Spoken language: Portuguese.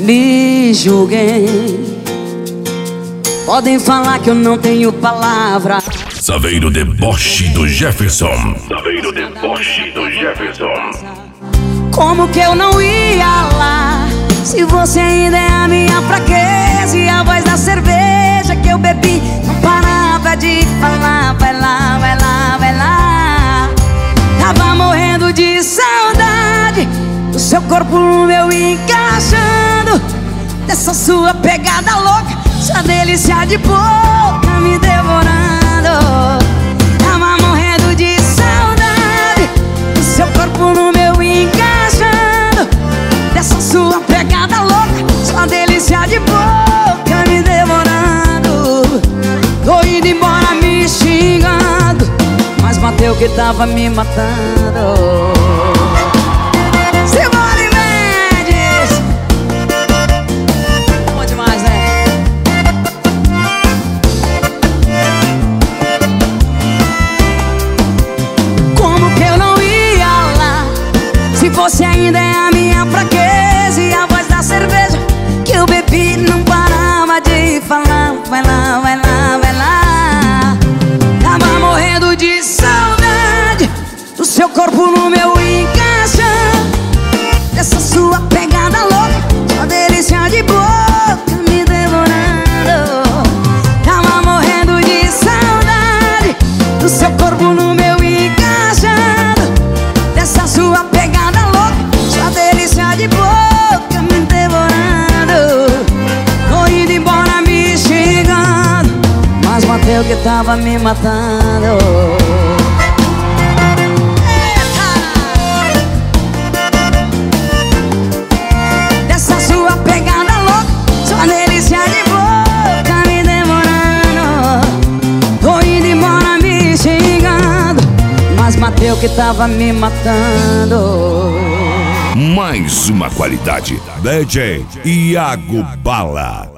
me julguem. Podem falar que eu não tenho palavra. Saveiro Deboche do Jefferson. Saveiro Deboche do Jefferson. Como que eu não ia lá, se você ainda é a minha fraqueza e a voz da cerveja que eu bebi não parava de falar. Vai lá, vai lá, vai lá. Tava morrendo de saudade do seu corpo no meu, encaixando dessa sua pegada louca, sua delícia de boca me devorando. Tava morrendo de saudade do seu corpo no meu, encaixando dessa sua pegada louca, sua delícia de boca me devorando. Tô indo embora me xingando, mas bateu que tava me matando. Simone Mendes, bom demais, né? Como que eu não ia lá, se você ainda é a minha fraqueza e a voz da cerveja que eu bebi não parava de falar. Vai lá, vai lá, vai lá. Tava morrendo de saudade do seu corpo no meu, encaixando dessa sua pegada louca, sua delícia de boca me devorando. Tava morrendo de saudade do seu corpo no meu, encaixando dessa sua pegada louca, sua delícia de boca me devorando. Tô indo embora me xingando, mas bateu que tava me matando. Dessa sua pegada louca, sua delícia de boca me devorando. Tô indo embora me xingando, mas bateu que tava me matando. Mais uma qualidade. DJ Iago Bala.